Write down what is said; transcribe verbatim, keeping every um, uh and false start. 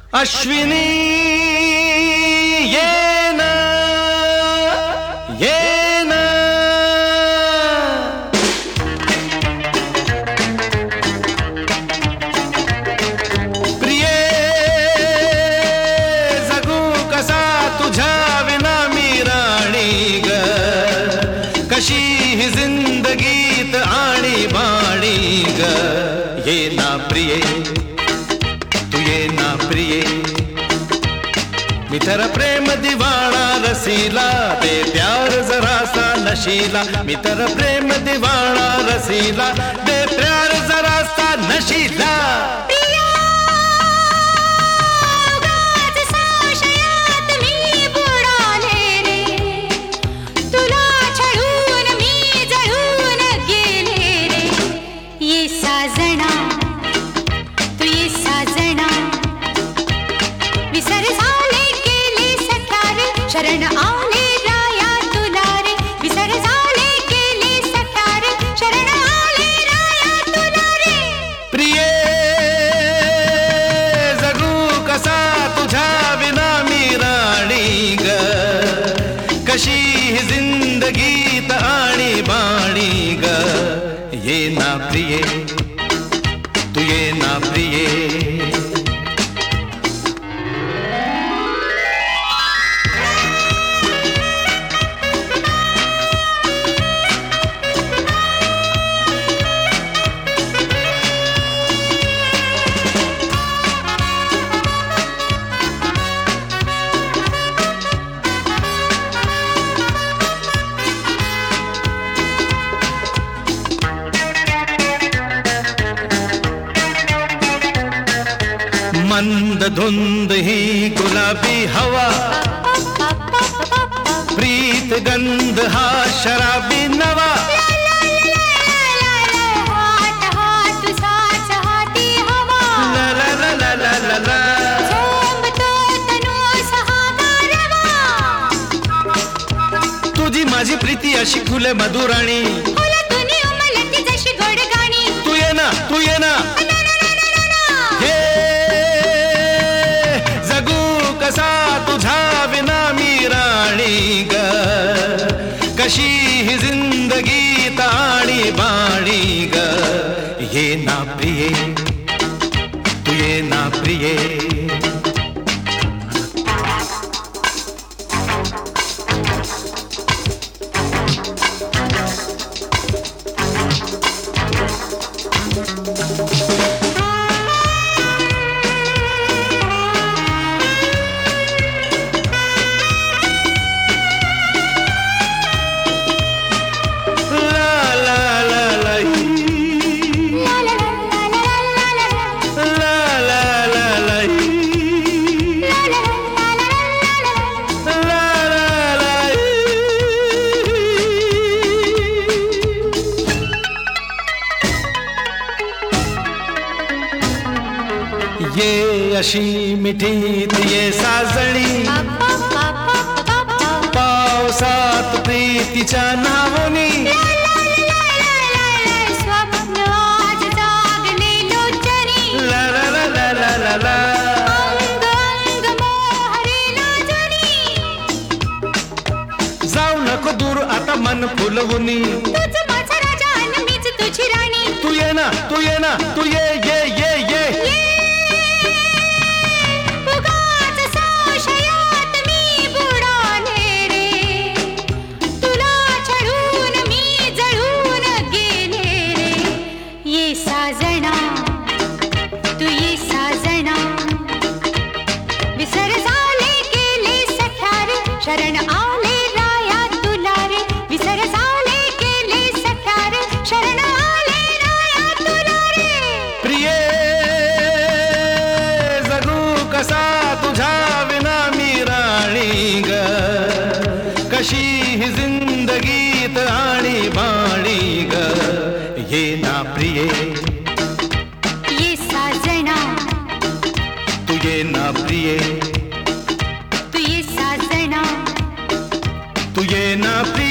अश्विनी ये ना ये ना प्रिये जगू कसा तुझ्या विना मी राणी ग कशी ही जिंदगीत आणि बाणी ग ये ना प्रिये ये ना प्रिये मी तर प्रेम दिवाणा रसीला दे प्यार जरा सा नशीला मी तर प्रेम दिवाणा रसीला दे प्यार जरा सा नशीला शरण आले राया तुला रे विसर झाले गेले सटार शरण आले राया तुला रे प्रिये जगू कसा तुझ्या विना मी राणी ग कशी ही जिंदगीत आणि बाणी ग ये ना प्रिये तू ये ना प्रिये मंद धुंद ही गुलाबी हवा प्रीत गंध हा शराबी नवा हाट हाट साच हाती हवा ला ला ला ला ला ला ला झोंबतो तनु सहागारवा तुझी माझी प्रीती अशी फुले मधुराणी फुलं तुनी उमलती जशी गोड गाणी तू ये ना तू ये ना हे कसा तुझ्या विना मी राणी ग कशी ही जिंदगीत आणि बाणी ग ये ना प्रिये तू ये ना प्रिये ये अशी मिठीत ये साजणी पावसात प्रीतीच्या नावनी स्वप्न आज जागले लोचनी ला ला ला ला ला ला ला अंग अंग मोहरेला जनी जाऊ नको दूर आता मन फुलवूनी तुझ माझा राजा आणि मीच तुझी राणी तू ये ना तू ये ना तू ये ये ये ये उगाच संशयात मी बुडाले रे तुला छळून मी जळून गेले रे ये साजना तू ये साजना विसर झाले गेले सठार शरण आले राया तुला रे विसर झाले गेले सठार शरण आले राया तुला रे प्रिये जगू कसा तुझ्या विना मी राणी ग कशी ही जिंदगीत आणि बाणी ग ये ना प्रिये ये साजना तू ये ना प्रिये तू ये साजना तू ये ना प्रिये